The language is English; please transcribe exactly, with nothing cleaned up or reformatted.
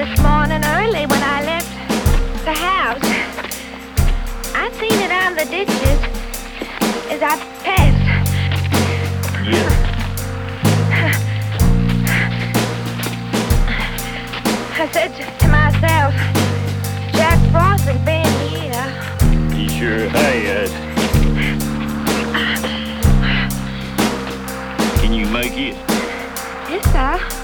this morning early when I left the house. I seen it on the ditches as I passed. Yeah. I said to myself, Jack Frost has been here. He sure has. Can you make it? Yes, sir.